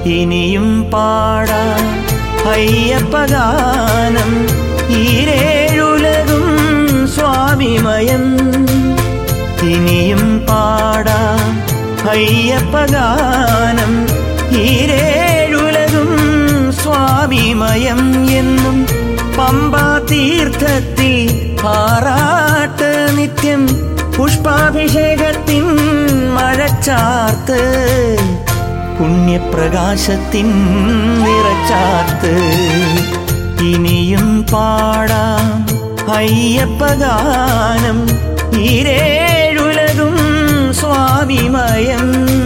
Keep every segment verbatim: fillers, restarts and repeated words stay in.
ഇനിയും പാടാം അയ്യപ്പഗാനം. ഈരേഴുലകും സ്വാമിമയം. ഇനിയും പാടാം അയ്യപ്പഗാനം. ഈരേഴുലകും സ്വാമിമയം എന്നും പമ്പാ തീർത്ഥത്തിൽ ആറാട്ട് നിത്യം പുഷ്പാഭിഷേകത്തിൻ മഴച്ചാർത്ത് പുണ്യപ്രകാശത്തിൻ നിറച്ചാർത്ത്. ഇനിയും പാടാം അയ്യപ്പഗാനം. ഈരേഴുലകും സ്വാമിമയം.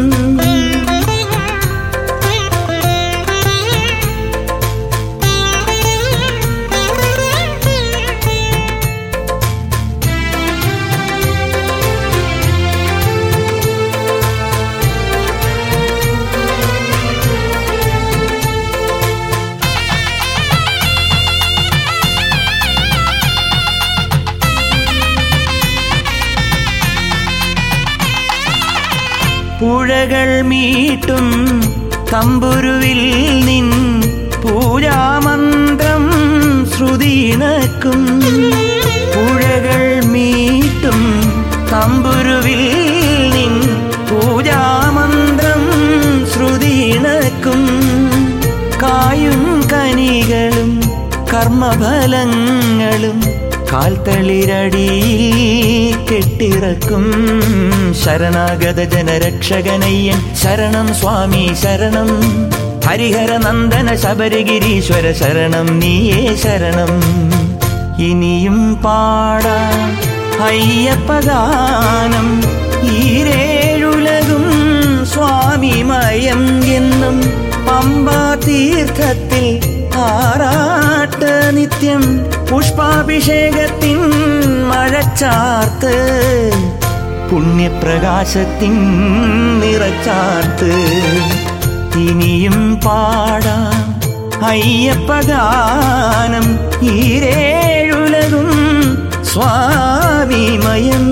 പുഴകൾ മീട്ടും തമ്പുരുവിൽ നിൻ പൂജാമന്ത്രം ശ്രുതിയിണക്കും. പുഴകൾ മീട്ടും തമ്പുരുവിൽ നിൻ പൂജാമന്ത്രം ശ്രുതിയിണക്കും. കായും കനികളും കർമ്മഫലങ്ങളും കാൽത്തളിരടിയിൽ കെട്ടിറക്കും. ശരണാഗത ജനരക്ഷകനയ്യൻ ശരണം സ്വാമി ശരണം. ഹരിഹര നന്ദന ശബരിഗിരീശ്വര ശരണം നീയേ ശരണം. ഇനിയും പാടാം അയ്യപ്പഗാനം. ഈരേഴുലകും സ്വാമിമയം എന്നും പമ്പാ തീർത്ഥത്തിൽ ആറാട്ട് നിത്യം പുഷ്പാഭിഷേകത്തിൻ മഴച്ചാർത്ത് പുണ്യപ്രകാശത്തിൻ നിറച്ചാർത്ത്. ഇനിയും പാടാം അയ്യപ്പഗാനം. ഈരേഴുലകും സ്വാമിമയം.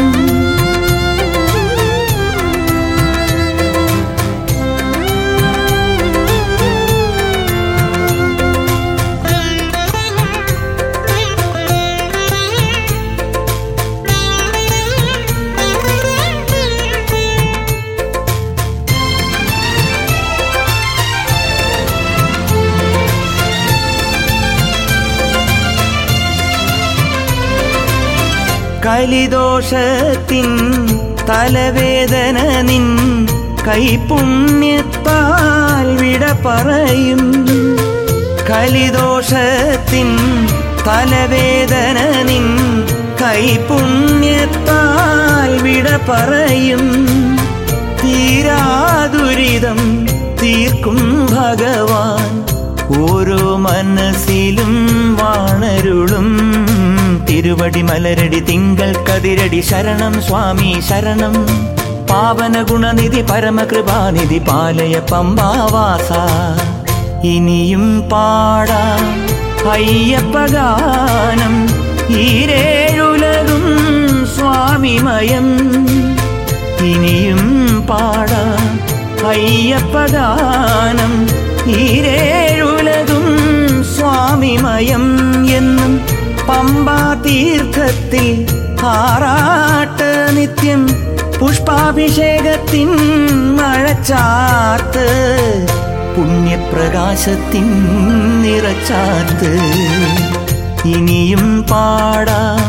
കലിദോഷത്തിൻ തലവേദന നിൻ കൈപുണ്യത്താൽ വിട പറയും. കലിദോഷത്തിൻ തലവേദന നിൻ കൈപുണ്യത്താൽ വിട പറയും. തീരാദുരിതം തീർക്കും ഭഗവാൻ ഓരോ മനസ്സിലും വാണരുളും. തിരുവടി മലരടി തിങ്കൾ കതിരടി ശരണം സ്വാമി ശരണം. പാവന ഗുണനിധി പരമകൃപാനിധി പാലയ പമ്പാവാസ. ഇനിയും പാടാം അയ്യപ്പഗാനം. ഈരേഴുലകും സ്വാമിമയം. ഇനിയും പാടാം അയ്യപ്പഗാനം. ഈരേഴുലകും സ്വാമിമയം എന്നും പമ്പാ തീർത്ഥത്തിൽ ആറാട്ട് നിത്യം പുഷ്പാഭിഷേകത്തിൻ മഴച്ചാർത്ത് പുണ്യപ്രകാശത്തിൻ നിറച്ചാർത്ത്. ഇനിയും പാടാം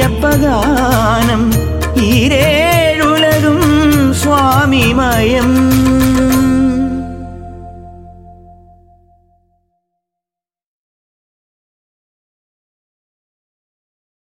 അയ്യപ്പഗാനം. ഈരേഴുലകും സ്വാമിമയം.